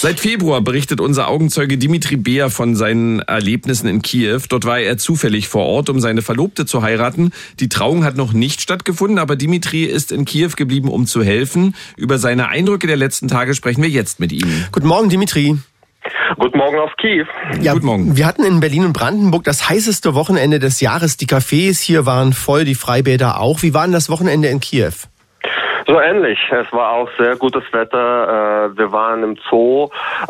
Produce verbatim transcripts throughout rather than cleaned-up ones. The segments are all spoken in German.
Seit Februar berichtet unser Augenzeuge Dimitri Beer von seinen Erlebnissen in Kiew. Dort war er zufällig vor Ort, um seine Verlobte zu heiraten. Die Trauung hat noch nicht stattgefunden, aber Dimitri ist in Kiew geblieben, um zu helfen. Über seine Eindrücke der letzten Tage sprechen wir jetzt mit ihm. Guten Morgen, Dimitri. Guten Morgen aus Kiew. Ja, Guten Morgen. Wir hatten in Berlin und Brandenburg das heißeste Wochenende des Jahres. Die Cafés hier waren voll, die Freibäder auch. Wie war denn das Wochenende in Kiew? So ähnlich. Es war auch sehr gutes Wetter. Wir waren im Zoo.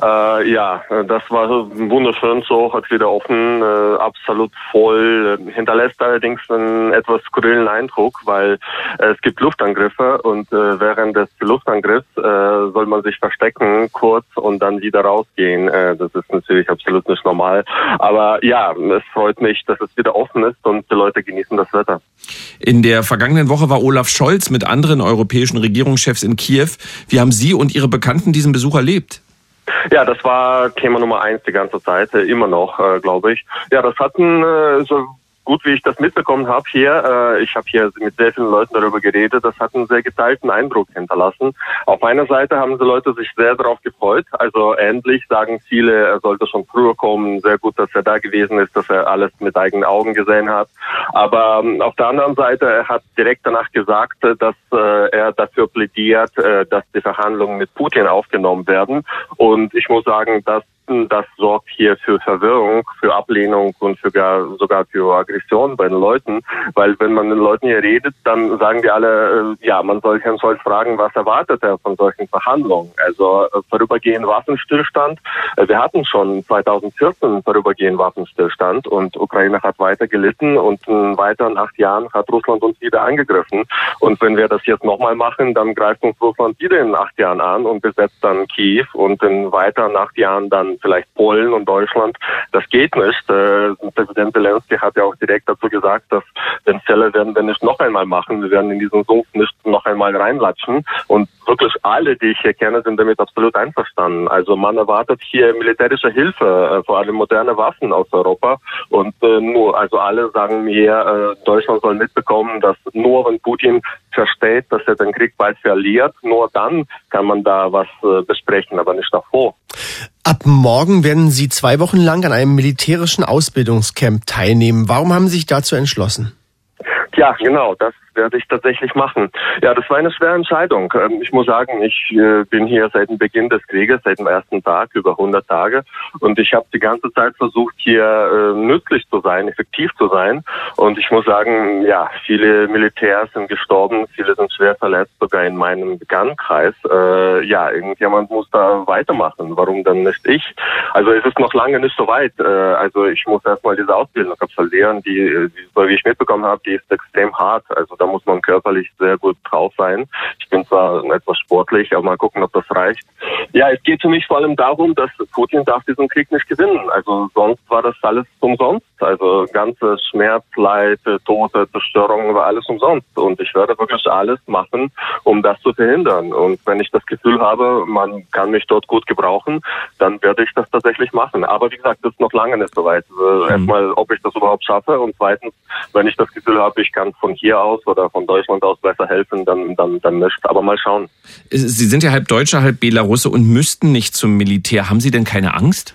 Ja, das war ein wunderschön. Zoo hat wieder offen, absolut voll. Hinterlässt allerdings einen etwas skurrilen Eindruck, weil es gibt Luftangriffe und während des Luftangriffs soll man sich verstecken kurz und dann wieder rausgehen. Das ist natürlich absolut nicht normal. Aber ja, es freut mich, dass es wieder offen ist und die Leute genießen das Wetter. In der vergangenen Woche war Olaf Scholz mit anderen europäischen Regierungschefs in Kiew. Wie haben Sie und Ihre Bekannten diesen Besuch erlebt? Ja, das war Thema Nummer eins die ganze Zeit, immer noch, äh, glaube ich. Ja, das hatten äh, so gut, wie ich das mitbekommen habe hier, äh, ich habe hier mit sehr vielen Leuten darüber geredet, das hat einen sehr geteilten Eindruck hinterlassen. Auf einer Seite haben die Leute sich sehr darauf gefreut, also endlich sagen viele, er sollte schon früher kommen, sehr gut, dass er da gewesen ist, dass er alles mit eigenen Augen gesehen hat. Aber ähm, auf der anderen Seite, er hat direkt danach gesagt, dass äh, er dafür plädiert, äh, dass die Verhandlungen mit Putin aufgenommen werden. Und ich muss sagen, dass das sorgt hier für Verwirrung, für Ablehnung und für gar, sogar für Aggression bei den Leuten, weil wenn man den Leuten hier redet, dann sagen die alle, äh, ja, man soll Herrn Scholz fragen, was erwartet er von solchen Verhandlungen? Also äh, vorübergehend Waffenstillstand. Äh, wir hatten schon zweitausendvierzehn vorübergehend Waffenstillstand und Ukraine hat weiter gelitten und in weiteren acht Jahren hat Russland uns wieder angegriffen. Und wenn wir das jetzt nochmal machen, dann greift uns Russland wieder in acht Jahren an und besetzt dann Kiew und in weiteren acht Jahren dann vielleicht Polen und Deutschland. Das geht nicht. Äh, Präsident Zelensky hat ja auch direkt dazu gesagt, dass den Fälle werden wir nicht noch einmal machen. Wir werden in diesen Sumpf nicht noch einmal reinlatschen. Und wirklich alle, die ich hier kenne, sind damit absolut einverstanden. Also man erwartet hier militärische Hilfe, äh, vor allem moderne Waffen aus Europa. Und äh, nur, also alle sagen mir, äh, Deutschland soll mitbekommen, dass nur wenn Putin versteht, dass er den Krieg bald verliert, nur dann kann man da was äh, besprechen, aber nicht davor. Ab morgen werden Sie zwei Wochen lang an einem militärischen Ausbildungscamp teilnehmen. Warum haben Sie sich dazu entschlossen? Ja, genau, das werde ich tatsächlich machen. Ja, das war eine schwere Entscheidung. Ich muss sagen, ich äh, bin hier seit dem Beginn des Krieges, seit dem ersten Tag, über hundert Tage. Und ich habe die ganze Zeit versucht, hier äh, nützlich zu sein, effektiv zu sein. Und ich muss sagen, ja, viele Militärs sind gestorben, viele sind schwer verletzt, sogar in meinem Bekanntenkreis. Äh, ja, irgendjemand muss da weitermachen. Warum dann nicht ich? Also es ist noch lange nicht so weit. Äh, also ich muss erstmal diese Ausbildung absolvieren, die, die, so wie ich mitbekommen habe, die ist extrem hart. Also da muss man körperlich sehr gut drauf sein. Ich bin zwar etwas sportlich, aber mal gucken, ob das reicht. Ja, es geht für mich vor allem darum, dass Putin darf diesen Krieg nicht gewinnen. Also sonst war das alles umsonst. Also ganze Schmerz, Leid, Tote, Zerstörung war alles umsonst. Und ich werde wirklich alles machen, um das zu verhindern. Und wenn ich das Gefühl habe, man kann mich dort gut gebrauchen, dann werde ich das tatsächlich machen. Aber wie gesagt, das ist noch lange nicht so weit. Also mhm. Erstmal, ob ich das überhaupt schaffe. Und zweitens, wenn ich das Gefühl habe, ich kann von hier aus oder von Deutschland aus besser helfen, dann, dann, dann nicht. Aber mal schauen. Sie sind ja halb Deutscher, halb Belarusse und müssten nicht zum Militär. Haben Sie denn keine Angst?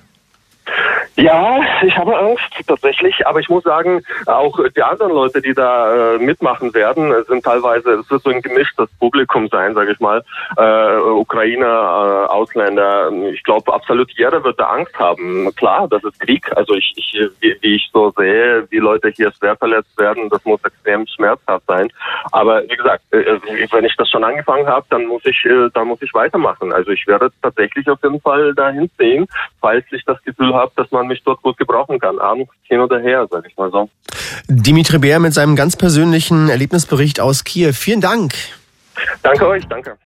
Ja, ich habe Angst tatsächlich, aber ich muss sagen, auch die anderen Leute, die da äh, mitmachen werden, sind teilweise, es wird so ein gemischtes Publikum sein, sage ich mal, äh, Ukrainer, äh, Ausländer. Ich glaube, absolut jeder wird da Angst haben. Klar, das ist Krieg. Also ich, ich wie, wie ich so sehe, wie Leute hier schwer verletzt werden, das muss extrem schmerzhaft sein. Aber wie gesagt, äh, wenn ich das schon angefangen habe, dann muss ich, äh, dann muss ich weitermachen. Also ich werde tatsächlich auf jeden Fall dahin ziehen, falls ich das Gefühl habe, dass man mich dort gut gebrauchen kann. Abends hin oder her, sag ich mal so. Dimitri Beer mit seinem ganz persönlichen Erlebnisbericht aus Kiew. Vielen Dank. Danke euch, danke.